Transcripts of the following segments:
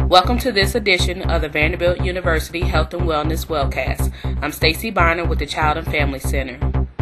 Welcome to this edition of the Vanderbilt University Health and Wellness Wellcast. I'm Stacy Bonner with the Child and Family Center.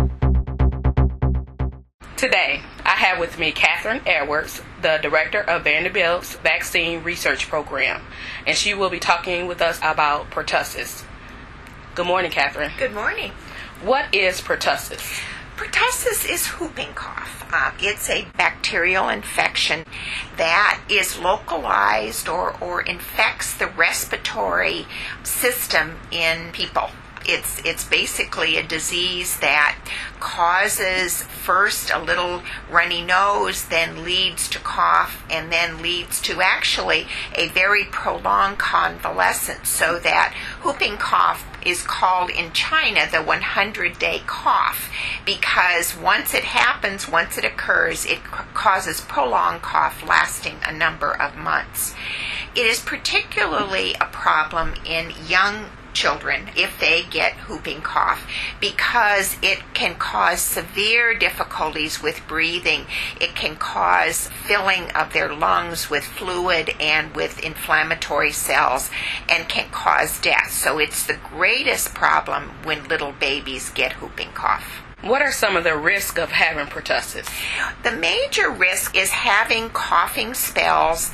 Today, I have with me Catherine Edwards, the Director of Vanderbilt's Vaccine Research Program, and she will be talking with us about pertussis. Good morning, Catherine. Good morning. What is pertussis? Pertussis is whooping cough. It's a bacterial infection that is localized or infects the respiratory system in people. It's basically a disease that causes first a little runny nose, then leads to cough, and then leads to actually a very prolonged convalescence, so that whooping cough is called in China the 100-day cough, because once it happens, once it occurs, it causes prolonged cough lasting a number of months. It is particularly a problem in young children if they get whooping cough, because it can cause severe difficulties with breathing. It can cause filling of their lungs with fluid and with inflammatory cells, and can cause death. So it's the greatest problem when little babies get whooping cough. What are some of the risks of having pertussis? The major risk is having coughing spells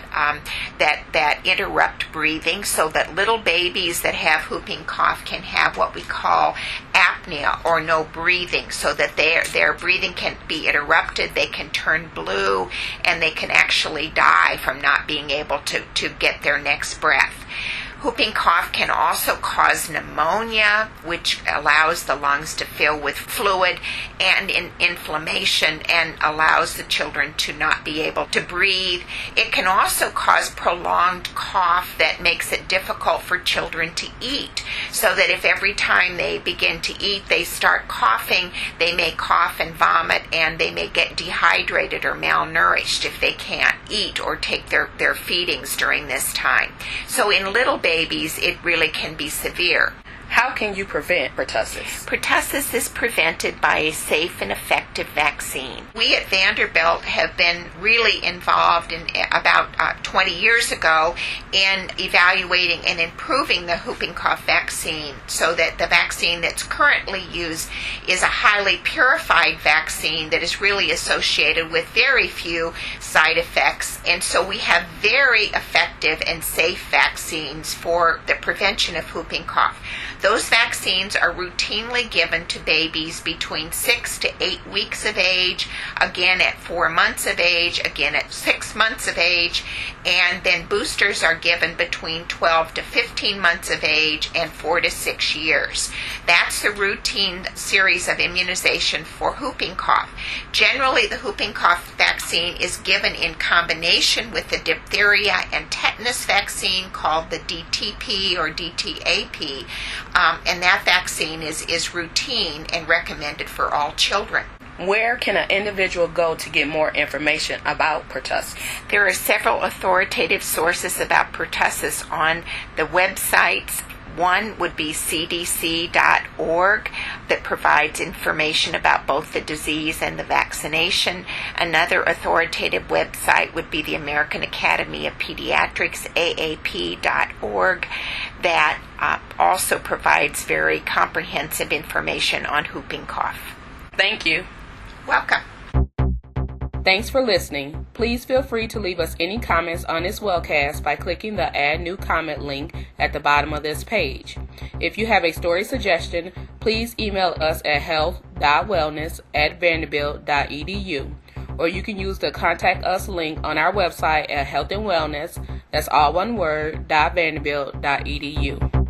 that interrupt breathing, so that little babies that have whooping cough can have what we call apnea, or no breathing, so that their breathing can be interrupted, they can turn blue, and they can actually die from not being able to get their next breath. Whooping cough can also cause pneumonia, which allows the lungs to fill with fluid, and inflammation, and allows the children to not be able to breathe. It can also cause prolonged cough that makes it difficult for children to eat, so that if every time they begin to eat they start coughing, they may cough and vomit, and they may get dehydrated or malnourished if they can't eat or take their feedings during this time. So in little babies, it really can be severe. How can you prevent pertussis? Pertussis is prevented by a safe and effective vaccine. We at Vanderbilt have been really involved in about 20 years ago in evaluating and improving the whooping cough vaccine, so that the vaccine that's currently used is a highly purified vaccine that is really associated with very few side effects. And so we have very effective and safe vaccines for the prevention of whooping cough. Those vaccines are routinely given to babies between 6 to 8 weeks of age, again at 4 months of age, again at 6 months of age, and then boosters are given between 12 to 15 months of age and 4 to 6 years. That's the routine series of immunization for whooping cough. Generally, the whooping cough vaccine is given in combination with the diphtheria and tetanus vaccine called the DTP or DTAP. And that vaccine is routine and recommended for all children. Where can an individual go to get more information about pertussis? There are several authoritative sources about pertussis on the websites. One would be cdc.org, that provides information about both the disease and the vaccination. Another authoritative website would be the American Academy of Pediatrics, aap.org, that also provides very comprehensive information on whooping cough. Thank you. Welcome. Thanks for listening. Please feel free to leave us any comments on this wellcast by clicking the Add New Comment link at the bottom of this page. If you have a story suggestion, please email us at health.wellness@vanderbilt.edu, or you can use the Contact Us link on our website at health and wellness, that's all one word, .vanderbilt.edu.